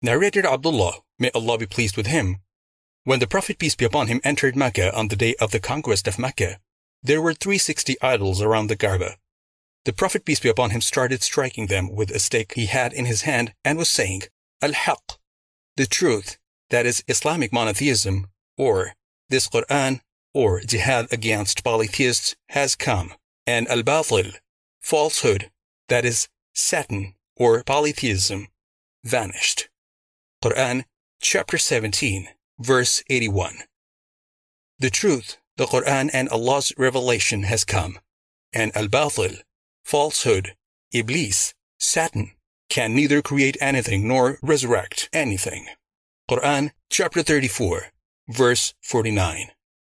Narrated Abdullah, may Allah be pleased with him, when the Prophet peace be upon him entered Mecca on the day of the conquest of Mecca, there were 360 idols around the Kaaba. The Prophet peace be upon him started striking them with a stick he had in his hand and was saying, Al-Haq, the truth, that is Islamic monotheism, or this Quran, or jihad against polytheists, has come, and Al-Batil, falsehood, that is Satan, or polytheism, vanished. Quran, chapter 17, verse 81. The truth, the Quran and Allah's revelation has come, and Al-Batil, falsehood, Iblis, Satan, can neither create anything nor resurrect anything. Quran, chapter 34, verse 49.